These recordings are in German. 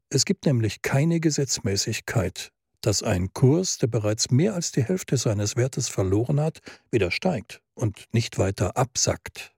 Es gibt nämlich keine Gesetzmäßigkeit, dass ein Kurs, der bereits mehr als die Hälfte seines Wertes verloren hat, wieder steigt und nicht weiter absackt.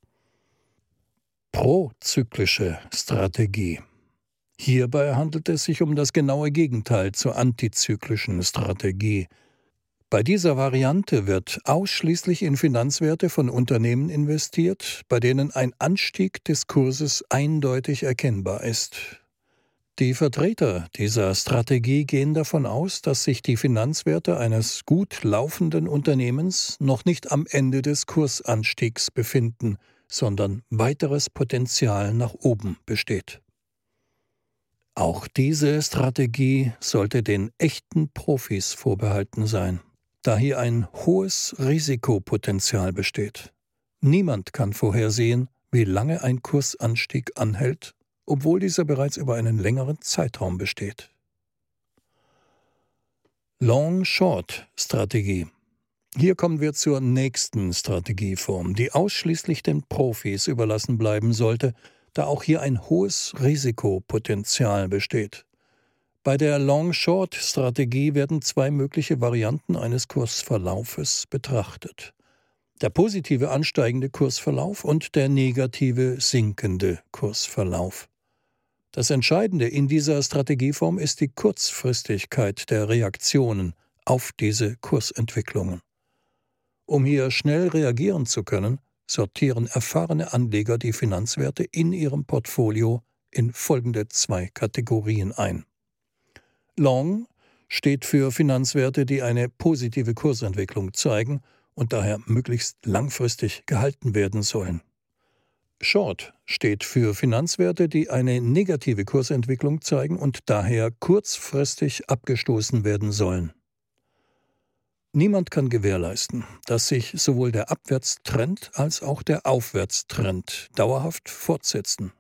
Prozyklische Strategie. Hierbei handelt es sich um das genaue Gegenteil zur antizyklischen Strategie. Bei dieser Variante wird ausschließlich in Finanzwerte von Unternehmen investiert, bei denen ein Anstieg des Kurses eindeutig erkennbar ist. Die Vertreter dieser Strategie gehen davon aus, dass sich die Finanzwerte eines gut laufenden Unternehmens noch nicht am Ende des Kursanstiegs befinden, sondern weiteres Potenzial nach oben besteht. Auch diese Strategie sollte den echten Profis vorbehalten sein, da hier ein hohes Risikopotenzial besteht. Niemand kann vorhersehen, wie lange ein Kursanstieg anhält, obwohl dieser bereits über einen längeren Zeitraum besteht. Long-Short-Strategie. Hier kommen wir zur nächsten Strategieform, die ausschließlich den Profis überlassen bleiben sollte, da auch hier ein hohes Risikopotenzial besteht. Bei der Long-Short-Strategie werden zwei mögliche Varianten eines Kursverlaufes betrachtet: der positive ansteigende Kursverlauf und der negative sinkende Kursverlauf. Das Entscheidende in dieser Strategieform ist die Kurzfristigkeit der Reaktionen auf diese Kursentwicklungen. Um hier schnell reagieren zu können, sortieren erfahrene Anleger die Finanzwerte in ihrem Portfolio in folgende zwei Kategorien ein. Long steht für Finanzwerte, die eine positive Kursentwicklung zeigen und daher möglichst langfristig gehalten werden sollen. Short steht für Finanzwerte, die eine negative Kursentwicklung zeigen und daher kurzfristig abgestoßen werden sollen. Niemand kann gewährleisten, dass sich sowohl der Abwärtstrend als auch der Aufwärtstrend dauerhaft fortsetzen.